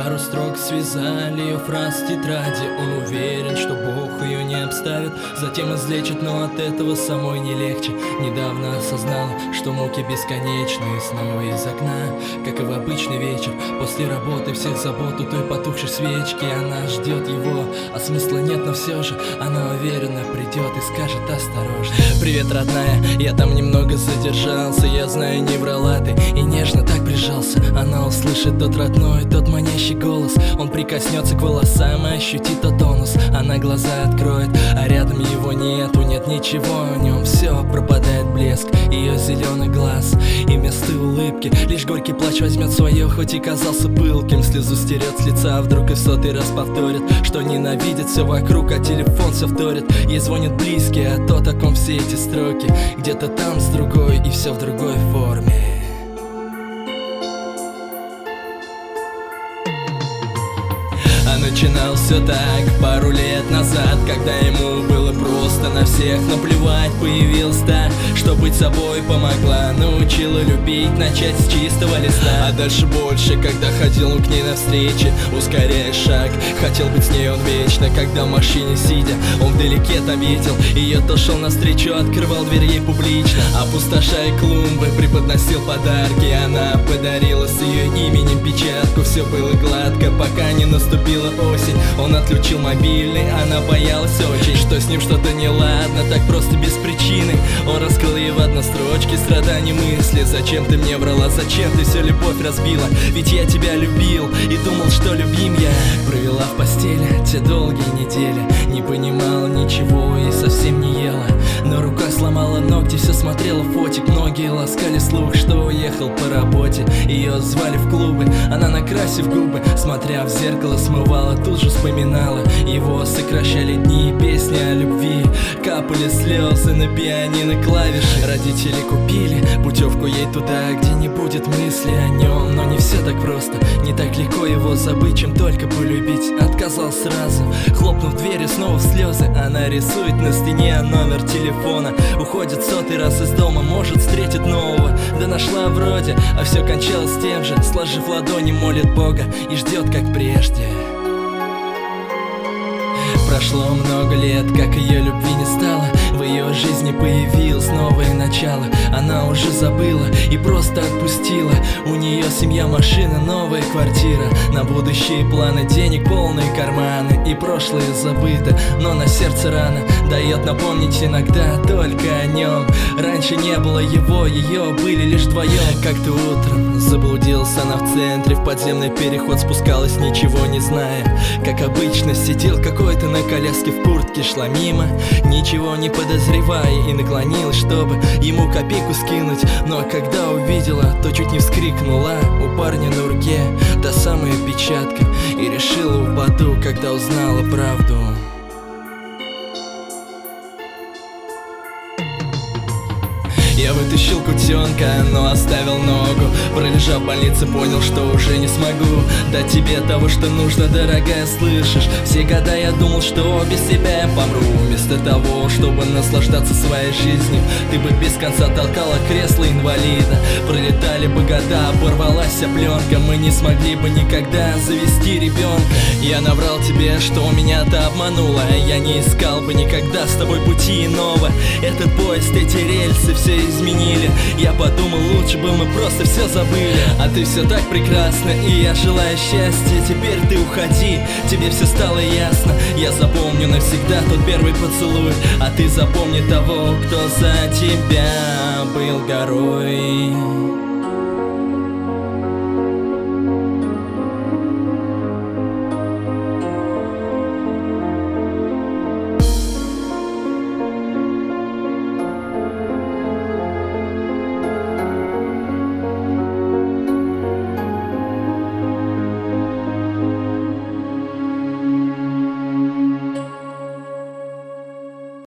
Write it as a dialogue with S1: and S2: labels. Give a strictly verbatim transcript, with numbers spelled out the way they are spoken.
S1: Пару строк связали ее фраз в тетради. Он уверен, что Бог ее не обставит, затем излечит, но от этого самой не легче. Недавно осознала, что муки бесконечны. Снова из окна, как и в обычный вечер, после работы всех забот у той потухшей свечки. Она ждет его, а смысла нет, но все же она уверенно придет и скажет осторожно: привет, родная, я там немного задержался. Я знаю, не врала ты, и нежно так прижался. Она услышит тот родной, тот манящий голос. Он прикоснется к волосам и ощутит тот тонус. Она глаза откроет, а рядом его нету. Нет ничего в нем, все, пропадает блеск ее зеленых глаз. И вместо улыбки лишь горький плач возьмет свое, хоть и казался пылким. Слезу стерет с лица, вдруг и в сотый раз повторит, что ненавидит все вокруг, а телефон все вторит. Ей звонит близкий, а тот, о ком все эти строки, где-то там с другой, и все в другой форме. А начинал все так пару лет назад, когда ему было просто на всех наплевать. Появилась та, что быть собой помогла, научила любить, начать с чистого листа. А дальше больше, когда ходил он к ней навстречи, ускоряя шаг, хотел быть с ней он вечно. Когда в машине сидя, он вдалеке там видел ее, то шел навстречу, открывал дверь ей публично. Опустошая клумбы, преподносил подарки. Она подарила с ее именем печатку. Все было гладко, пока не наступила осень. Он отключил мобильный, она боялась очень, что с ним что-то неладно, так просто без причины. Он раскрыл ей в одной строчке страданий мысли: зачем ты мне врала, зачем ты всю любовь разбила? Ведь я тебя любил и думал, что любим я. Провела в постели те долгие недели, не понимала ничего и совсем не ела, но рукой сломала ногти, все смотрела фотик. Многие ласкали слух, что уехал по работе. Ее звали в клубы, она, накрасив губы, смотря в зеркало, смывала, тут же вспоминала его. Сокращали дни, песни о любви, капали слезы на пианино клавиши. Родители купили путевку ей туда, где не будет мысли о нем. Но не все так просто, не так легко его забыть, чем только полюбить. Отказал сразу, хлопнув дверью снова в слезы. Она рисует на стене номер телефона, уходит сотый раз из дома, может встретит нового. Да нашла вроде, а все кончалось тем же. Сложив ладони, молит Бога и ждет, как прежде. Прошло много лет, как ее любви не стало, в ее жизни появилось новое начало. Она уже забыла и просто отпустила. У нее семья, машина, новая квартира, на будущие планы денег полные карманы. И прошлое забыто, но на сердце рана, дает напомнить иногда только о нем. Раньше не было его, ее были лишь вдвоем. Как-то утром заблудилась она в центре, в подземный переход спускалась, ничего не зная. Как обычно, сидел какой-то на коляске в куртке, шла мимо, ничего не подозревая, и наклонилась, чтобы ему копейку скинуть. Но когда увидела, то чуть не вскрикнула. У парня на руке та самая печатка, и решила упаду, когда узнала правду. Я вытащил кутенка, но оставил ногу. Пролежав в больнице, понял, что уже не смогу дать тебе того, что нужно, дорогая, слышишь? Все года я думал, что без тебя я помру. Вместо того, чтобы наслаждаться своей жизнью, ты бы без конца толкала кресло инвалида. Пролетали бы года, порвалась вся пленка, мы не смогли бы никогда завести ребенка. Я наврал тебе, что меня-то обманула, я не искал бы никогда с тобой пути иного. Этот поезд, эти рельсы все изменили. Я подумал, лучше бы мы просто все забыли. А ты все так прекрасна, и я желаю счастья. Теперь ты уходи, тебе все стало ясно. Я запомню навсегда тот первый поцелуй, а ты запомни того, кто за тебя был горой.